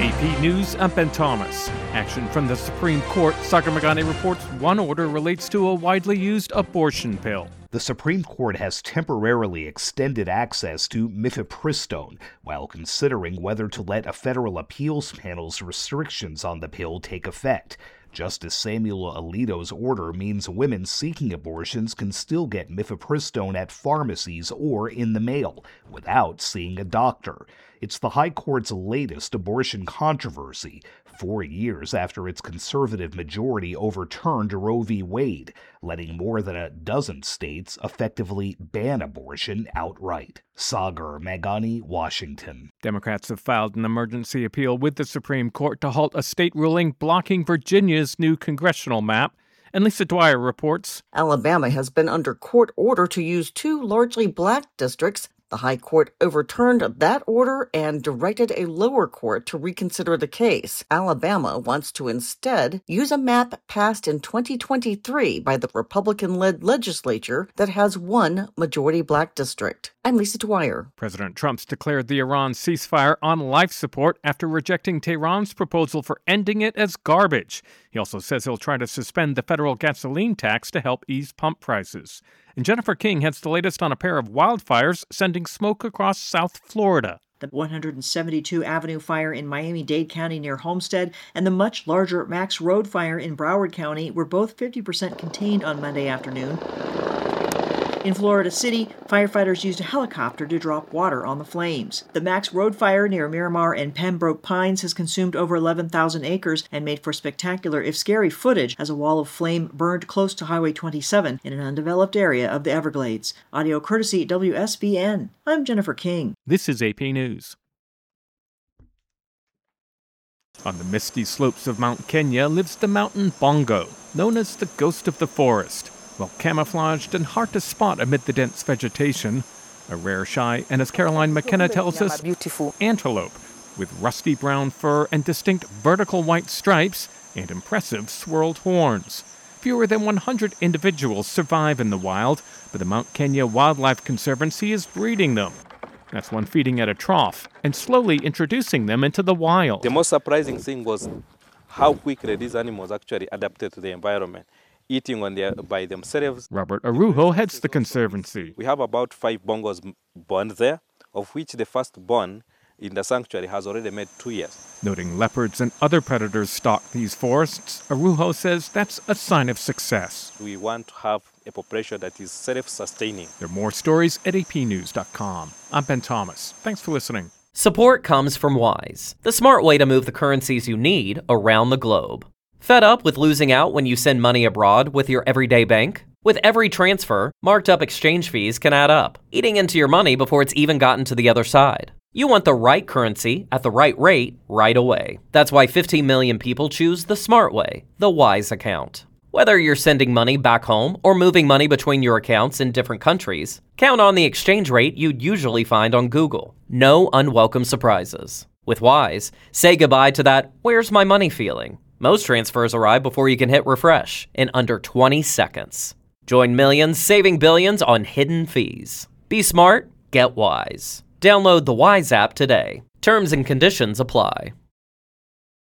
AP News, I'm Ben Thomas. Action from the Supreme Court. Sagar Meghani reports one order relates to a widely used abortion pill. The Supreme Court has temporarily extended access to mifepristone while considering whether to let a federal appeals panel's restrictions on the pill take effect. Justice Samuel Alito's order means women seeking abortions can still get mifepristone at pharmacies or in the mail without seeing a doctor. It's the High Court's latest abortion controversy, 4 years after its conservative majority overturned Roe v. Wade, letting more than a dozen states effectively ban abortion outright. Sagar Meghani, Washington. Democrats have filed an emergency appeal with the Supreme Court to halt a state ruling blocking Virginia's new congressional map. And Lisa Dwyer reports. Alabama has been under court order to use 2 largely black districts. The High Court overturned that order and directed a lower court to reconsider the case. Alabama wants to instead use a map passed in 2023 by the Republican-led legislature that has 1 majority black district. I'm Lisa Dwyer. President Trump's declared the Iran ceasefire on life support after rejecting Tehran's proposal for ending it as garbage. He also says he'll try to suspend the federal gasoline tax to help ease pump prices. And Jennifer King has the latest on a pair of wildfires sending smoke across South Florida. The 172 Avenue fire in Miami-Dade County near Homestead and the much larger Max Road fire in Broward County were both 50% contained on Monday afternoon. In Florida City, firefighters used a helicopter to drop water on the flames. The Max Road fire near Miramar and Pembroke Pines has consumed over 11,000 acres and made for spectacular, if scary, footage as a wall of flame burned close to Highway 27 in an undeveloped area of the Everglades. Audio courtesy WSBN. I'm Jennifer King. This is AP News. On the misty slopes of Mount Kenya lives the mountain bongo, known as the ghost of the forest. Well camouflaged and hard to spot amid the dense vegetation, a rare shy, and as Caroline McKenna tells us, beautiful antelope with rusty brown fur and distinct vertical white stripes and impressive swirled horns. Fewer than 100 individuals survive in the wild, but the Mount Kenya Wildlife Conservancy is breeding them. That's one feeding at a trough and slowly introducing them into the wild. The most surprising thing was how quickly these animals actually adapted to the environment, eating by themselves. Robert Arujo heads the conservancy. We have about 5 bongos born there, of which the first born in the sanctuary has already made 2 years. Noting leopards and other predators stalk these forests, Arujo says that's a sign of success. We want to have a population that is self-sustaining. There are more stories at apnews.com. I'm Ben Thomas. Thanks for listening. Support comes from Wise, the smart way to move the currencies you need around the globe. Fed up with losing out when you send money abroad with your everyday bank? With every transfer, marked up exchange fees can add up, eating into your money before it's even gotten to the other side. You want the right currency at the right rate right away. That's why 15 million people choose the smart way, the Wise account. Whether you're sending money back home or moving money between your accounts in different countries, count on the exchange rate you'd usually find on Google. No unwelcome surprises. With Wise, say goodbye to that "where's my money" feeling. Most transfers arrive before you can hit refresh in under 20 seconds. Join millions saving billions on hidden fees. Be smart, get Wise. Download the Wise app today. Terms and conditions apply.